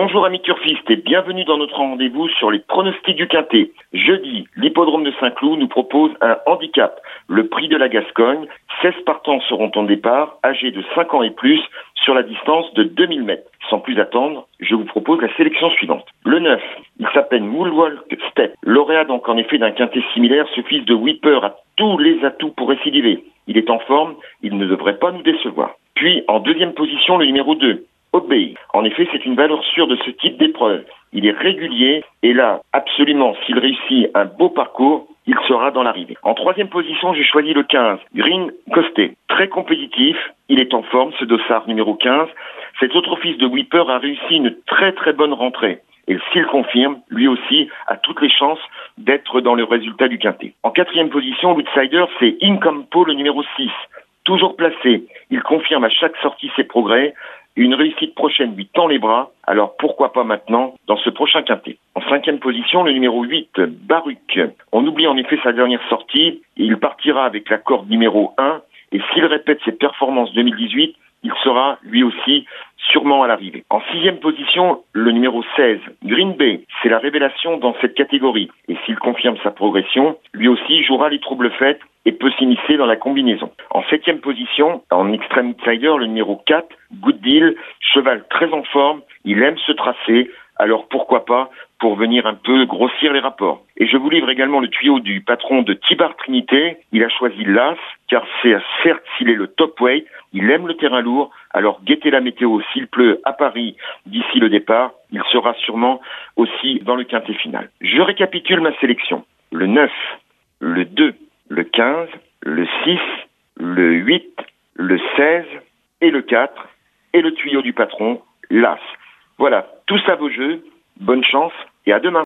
Bonjour amis turfistes et bienvenue dans notre rendez-vous sur les pronostics du Quintet. Jeudi, l'hippodrome de Saint-Cloud nous propose un handicap, le prix de la Gascogne. 16 partants seront en départ, âgés de 5 ans et plus, sur la distance de 2000 mètres. Sans plus attendre, je vous propose la sélection suivante. Le 9, il s'appelle Moonwalk Step. Lauréat donc en effet d'un Quintet similaire, ce fils de Whipper a tous les atouts pour récidiver. Il est en forme, il ne devrait pas nous décevoir. Puis en deuxième position, le numéro 2. Obey. En effet, c'est une valeur sûre de ce type d'épreuve. Il est régulier et là, absolument, s'il réussit un beau parcours, il sera dans l'arrivée. En troisième position, j'ai choisi le 15, Green Costé. Très compétitif, il est en forme, ce dossard numéro 15. Cet autre fils de Whipper a réussi une très très bonne rentrée. Et s'il confirme, lui aussi a toutes les chances d'être dans le résultat du Quintet. En quatrième position, l'outsider, c'est Incampo, le numéro 6. Toujours placé, il confirme à chaque sortie ses progrès. Une réussite prochaine lui tend les bras, alors pourquoi pas maintenant dans ce prochain Quintet. En cinquième position, le numéro 8, Baruch. On oublie en effet sa dernière sortie, il partira avec la corde numéro 1, et s'il répète ses performances 2018, il sera lui aussi sûrement à l'arrivée. En sixième position, le numéro 16, Green Bay. C'est la révélation dans cette catégorie. Et s'il confirme sa progression, lui aussi jouera les troubles faits et peut s'immiscer dans la combinaison. En septième position, en extrême outsider, le numéro 4, Good Deal, cheval très en forme, il aime se tracer, alors pourquoi pas pour venir un peu grossir les rapports. Et je vous livre également le tuyau du patron de Tibar Trinité, il a choisi l'As, car certes s'il est le top weight, il aime le terrain lourd, alors guettez la météo, s'il pleut à Paris d'ici le départ, il sera sûrement aussi dans le Quintet final. Je récapitule ma sélection. Le 9, le 2, le 15, le 6, le 8, le 16 et le 4, et le tuyau du patron, l'As. Voilà, tout ça vos jeux, bonne chance et à demain.